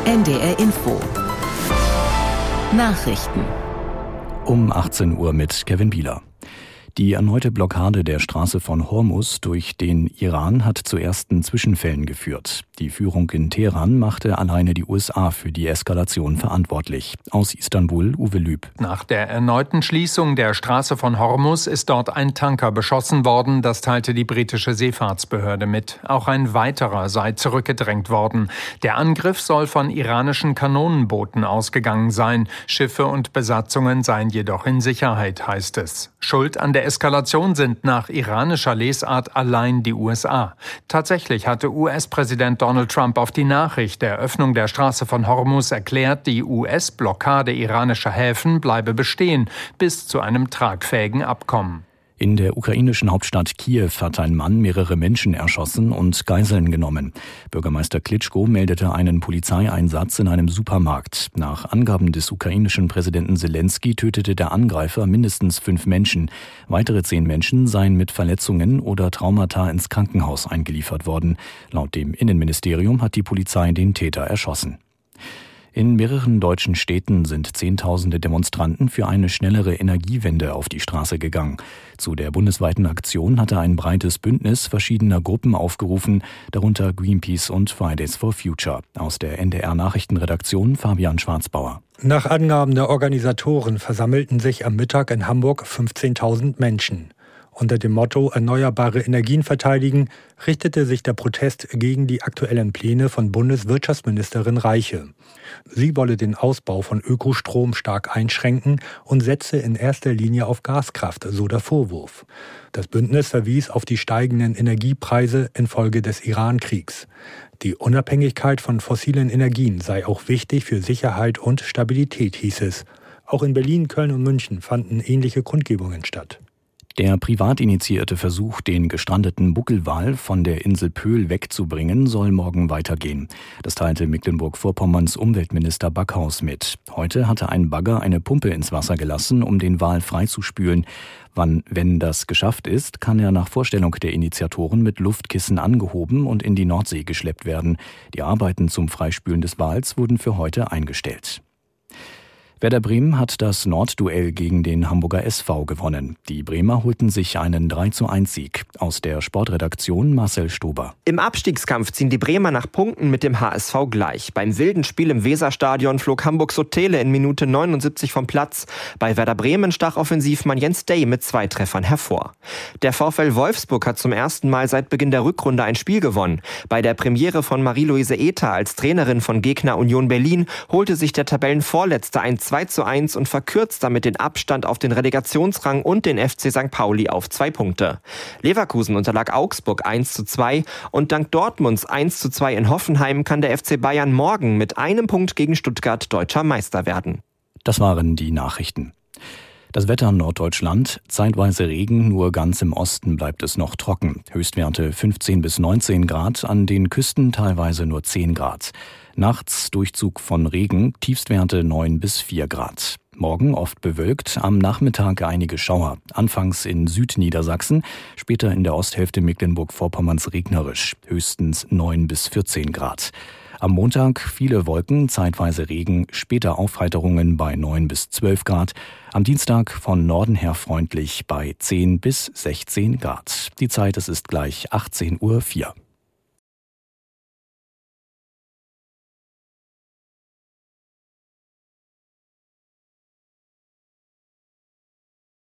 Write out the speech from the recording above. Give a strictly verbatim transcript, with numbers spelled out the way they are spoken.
N D R Info Nachrichten um achtzehn Uhr mit Kevin Bieler. Die erneute Blockade der Straße von Hormuz durch den Iran hat zu ersten Zwischenfällen geführt. Die Führung in Teheran machte alleine die U S A für die Eskalation verantwortlich. Aus Istanbul, Uwe Lüb. Nach der erneuten Schließung der Straße von Hormuz ist dort ein Tanker beschossen worden. Das teilte die britische Seefahrtsbehörde mit. Auch ein weiterer sei zurückgedrängt worden. Der Angriff soll von iranischen Kanonenbooten ausgegangen sein. Schiffe und Besatzungen seien jedoch in Sicherheit, heißt es. Schuld an der Eskalation sind nach iranischer Lesart allein die U S A. Tatsächlich hatte U S-Präsident Donald Trump auf die Nachricht der Öffnung der Straße von Hormuz erklärt, die U S-Blockade iranischer Häfen bleibe bestehen, bis zu einem tragfähigen Abkommen. In der ukrainischen Hauptstadt Kiew hat ein Mann mehrere Menschen erschossen und Geiseln genommen. Bürgermeister Klitschko meldete einen Polizeieinsatz in einem Supermarkt. Nach Angaben des ukrainischen Präsidenten Selenskyj tötete der Angreifer mindestens fünf Menschen. Weitere zehn Menschen seien mit Verletzungen oder Traumata ins Krankenhaus eingeliefert worden. Laut dem Innenministerium hat die Polizei den Täter erschossen. In mehreren deutschen Städten sind Zehntausende Demonstranten für eine schnellere Energiewende auf die Straße gegangen. Zu der bundesweiten Aktion hatte ein breites Bündnis verschiedener Gruppen aufgerufen, darunter Greenpeace und Fridays for Future. Aus der N D R-Nachrichtenredaktion Fabian Schwarzbauer. Nach Angaben der Organisatoren versammelten sich am Mittag in Hamburg fünfzehntausend Menschen. Unter dem Motto Erneuerbare Energien verteidigen richtete sich der Protest gegen die aktuellen Pläne von Bundeswirtschaftsministerin Reiche. Sie wolle den Ausbau von Ökostrom stark einschränken und setze in erster Linie auf Gaskraft, so der Vorwurf. Das Bündnis verwies auf die steigenden Energiepreise infolge des Iran-Kriegs. Die Unabhängigkeit von fossilen Energien sei auch wichtig für Sicherheit und Stabilität, hieß es. Auch in Berlin, Köln und München fanden ähnliche Kundgebungen statt. Der privat initiierte Versuch, den gestrandeten Buckelwal von der Insel Pöhl wegzubringen, soll morgen weitergehen. Das teilte Mecklenburg-Vorpommerns Umweltminister Backhaus mit. Heute hatte ein Bagger eine Pumpe ins Wasser gelassen, um den Wal freizuspülen. Wann, wenn das geschafft ist, kann er nach Vorstellung der Initiatoren mit Luftkissen angehoben und in die Nordsee geschleppt werden. Die Arbeiten zum Freispülen des Wals wurden für heute eingestellt. Werder Bremen hat das Nordduell gegen den Hamburger S V gewonnen. Die Bremer holten sich einen drei zu eins Sieg. Aus der Sportredaktion Marcel Stober. Im Abstiegskampf ziehen die Bremer nach Punkten mit dem H S V gleich. Beim wilden Spiel im Weserstadion flog Hamburg Sotele in Minute neunundsiebzig vom Platz. Bei Werder Bremen stach Offensivmann Jens Day mit zwei Treffern hervor. Der VfL Wolfsburg hat zum ersten Mal seit Beginn der Rückrunde ein Spiel gewonnen. Bei der Premiere von Marie-Louise Ether als Trainerin von Gegner Union Berlin holte sich der Tabellenvorletzte ein zwei zu eins und verkürzt damit den Abstand auf den Relegationsrang und den F C Sankt Pauli auf zwei Punkte. Leverkusen unterlag Augsburg eins zu zwei und dank Dortmunds eins zu zwei in Hoffenheim kann der F C Bayern morgen mit einem Punkt gegen Stuttgart deutscher Meister werden. Das waren die Nachrichten. Das Wetter in Norddeutschland, zeitweise Regen, nur ganz im Osten bleibt es noch trocken. Höchstwerte fünfzehn bis neunzehn Grad, an den Küsten teilweise nur zehn Grad. Nachts Durchzug von Regen, Tiefstwerte neun bis vier Grad. Morgen oft bewölkt, am Nachmittag einige Schauer. Anfangs in Südniedersachsen, später in der Osthälfte Mecklenburg-Vorpommerns regnerisch. Höchstens neun bis vierzehn Grad. Am Montag viele Wolken, zeitweise Regen, später Aufheiterungen bei neun bis zwölf Grad. Am Dienstag von Norden her freundlich bei zehn bis sechzehn Grad. Die Zeit, es ist gleich achtzehn Uhr vier.